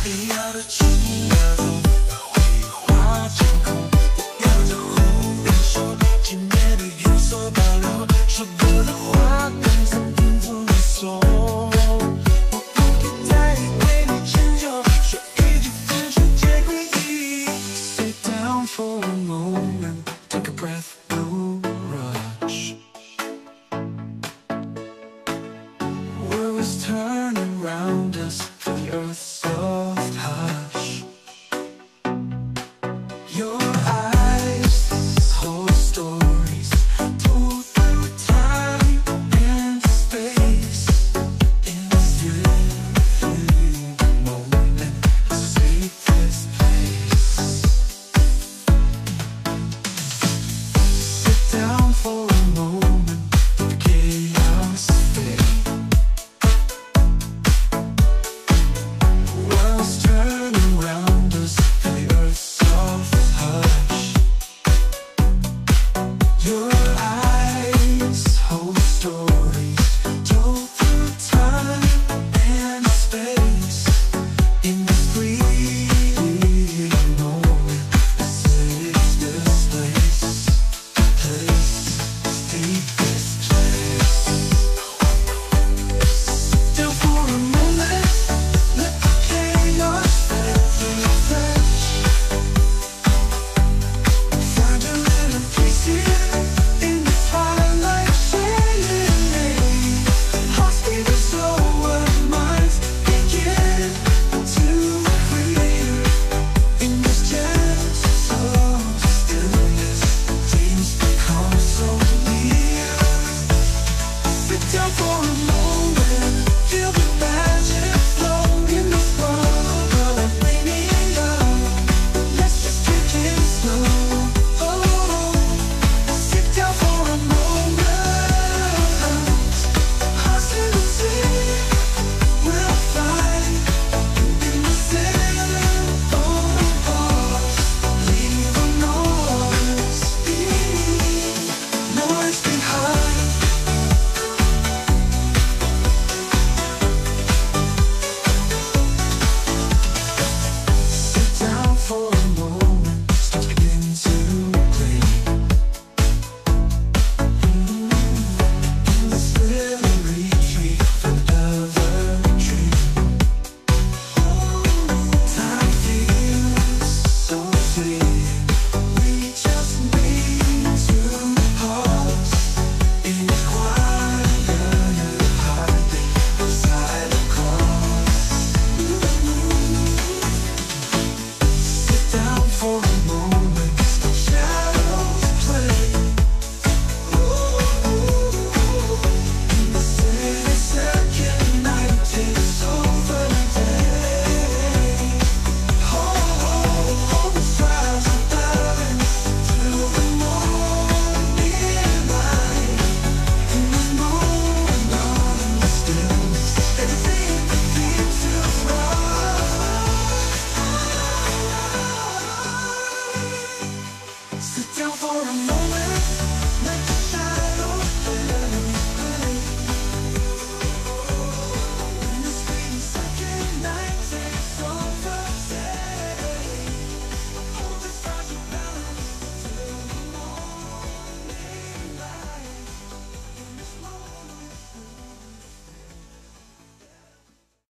你要的情那种绘画天空，摇着红莲手，纪念的有所保留，说过的话刚曾叮嘱你说，我不必再为你迁就，说一句分手皆归一。Sit down for a moment, take a breath, no rush. World is turning around us, for the earth